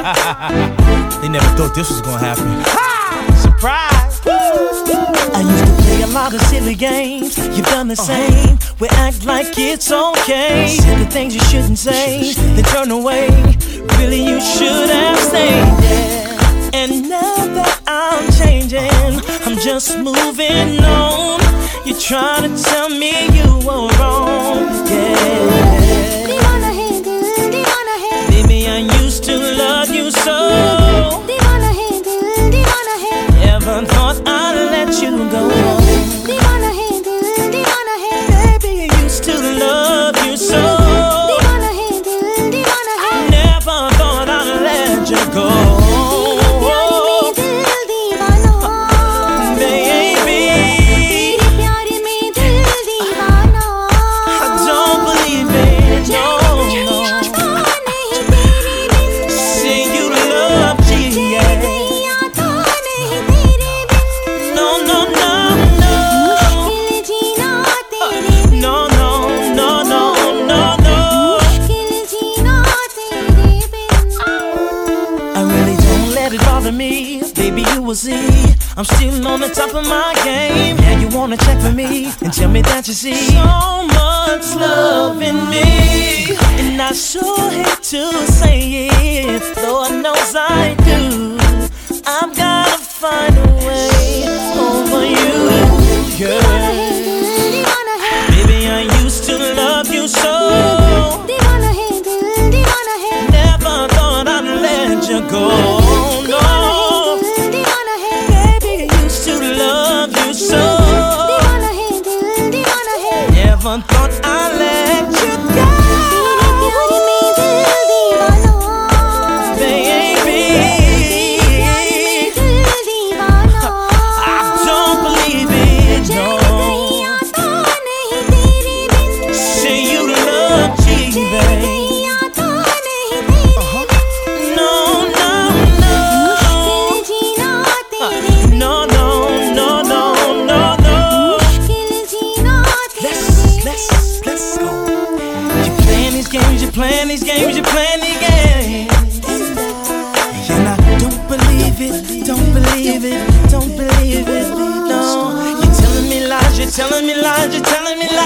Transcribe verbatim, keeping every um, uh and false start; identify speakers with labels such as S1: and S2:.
S1: They never thought this was gonna happen. Ha! Surprise!
S2: I used to play a lot of silly games. You've done the same. We act like it's okay. Say the things you shouldn't say, then turn away. Really, you should have stayed there. And now that I'm changing, I'm just moving on. You're trying to tell me you were wrong. Yeah. Baby, I used to love you so. Never thought I'd let you go. Baby, I used to love you so. Never thought I'd let you go. See, I'm still on the top of my game. Now you wanna check for me and tell me that you see so much love in me. And I sure hate to say it, Lord knows I do. I've gotta find a way over you, girl. Baby, I used to love you so. Never thought I'd let you go. Never thought I'd let you go. Baby, I don't believe it, no. Say you love me, baby. Uh-huh. No, no, no. No, no, no, no, no, no. Let's, let's go. You playing these games, you playing these games, you playing these games. And I don't believe it, don't believe it, don't believe it, no. You're telling me lies, you're telling me lies, you're telling me lies.